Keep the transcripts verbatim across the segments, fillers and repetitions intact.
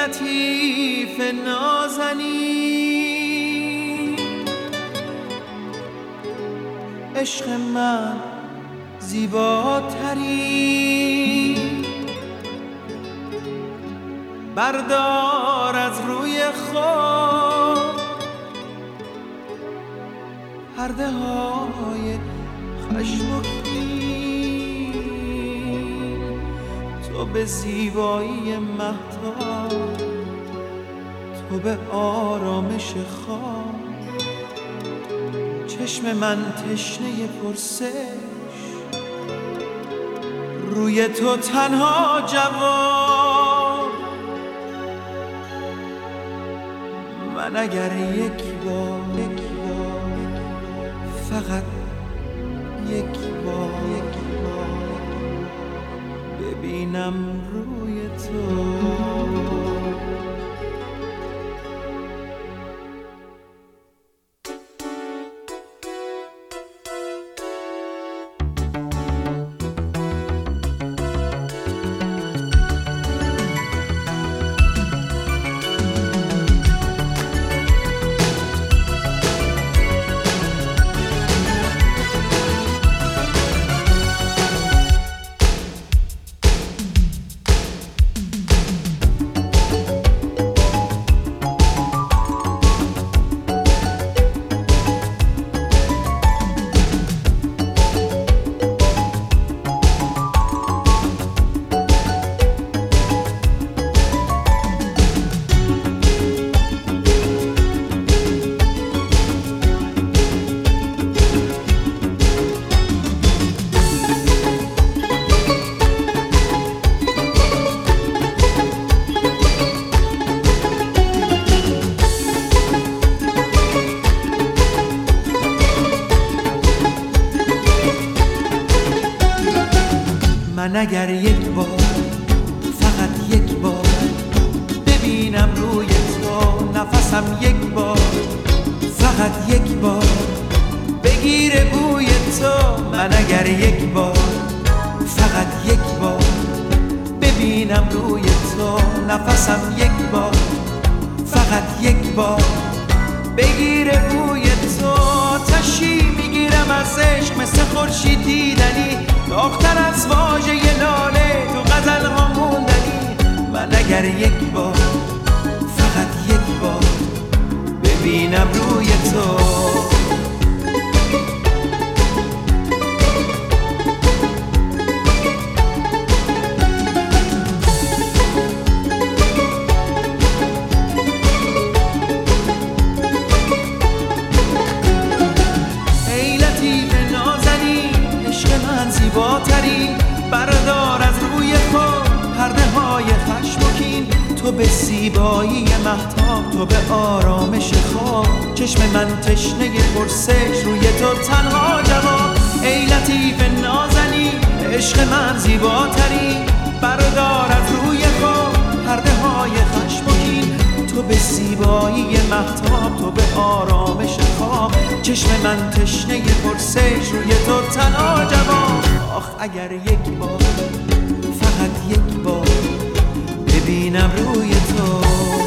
لطیف نازنین، عشق من زیباتری، بردار از روی خود پرده های خشم و کین. تو به زیبایی مهتاب، تو به آرامش خواب، چشم من تشنه پرسش، روی تو تنها جواب. من اگر یک بار یک بار فقط یک بار یک بار ببینم روی تو، من اگر یک بار فقط یک بار ببینم روی تو، نفسم یک بار فقط یک بار بگیره بوی تو. من اگر یک بار فقط یک بار ببینم روی تو، نفسم یک بار فقط یک بار بگیره بوی تو. آتشی میگیرم از عشق مثل خورشید دیدنی، داغ‌تر از واژه لاله تو غزل ها موندنی. من اگر یک بار فقط یک بار ببینم روی تو، زیباتری، بردار از روی خود پرده های خشم و کین. تو به زیبایی مهتاب، تو به آرامش خواب، چشم من تشنه پرسش، روی تو تنها جواب. ای لطیف نازنین، عشق من زیباتری، بردار از روی خود پرده های خشم و کین. تو به زیبایی مهتاب، تو به آرامش خواب، چشم من تشنه پرسش، روی تو تنها جواب. آخ اگر یک بار فقط یک بار ببینم روی تو،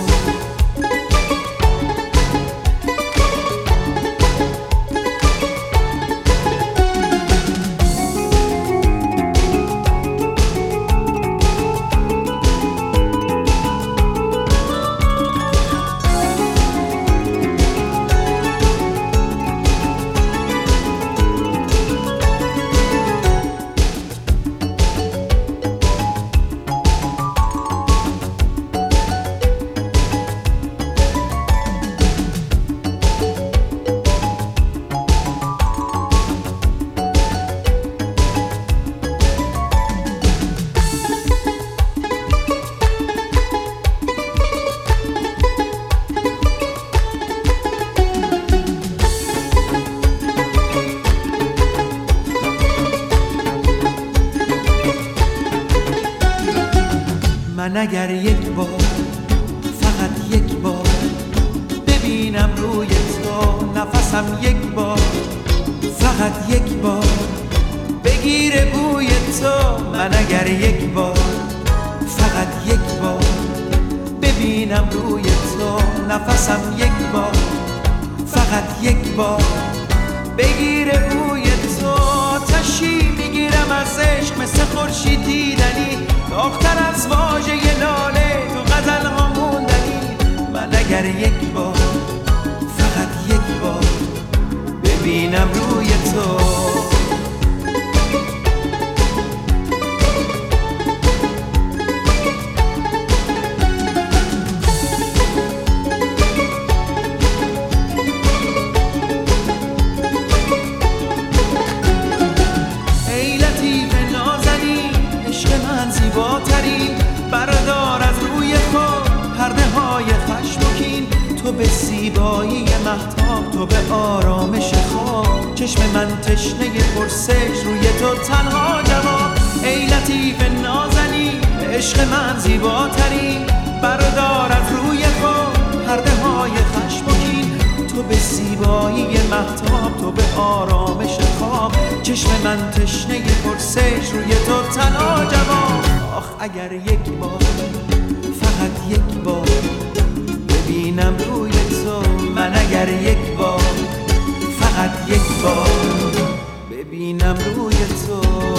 من اگر یک بار فقط یک بار ببینم روی تو، نفسم یک بار فقط یک بار بگیره بوی تو. من اگر یک بار فقط یک بار ببینم ببینم روی تو نفسم یک بار، فقط یک بار بگیره بوی تو. آتشی میگیرم از عشق مثل خورشید دیدنی، داغ‌تر از واژه لاله تو غزل ها موندنی. من اگر یک بار، فقط یک بار ببینم روی تو. زیباترین بردار از روی خود پرده های خشم و کین. تو به زیبایی مهتاب، تو به آرامش خواب. چشم من تشنه پرسش، روی تو تنها جواب. ای لطیف نازنین عشق من زیباترین بردار از روی خود پرده های خشم و کین. تو به زیبایی مهتاب، تو به آرامش خواب. چشم من تشنه پرسش، روی تو تنها جواب. آخ اگر یک بار، فقط یک بار ببینم روی تو. من اگر یک بار، فقط یک بار ببینم روی تو.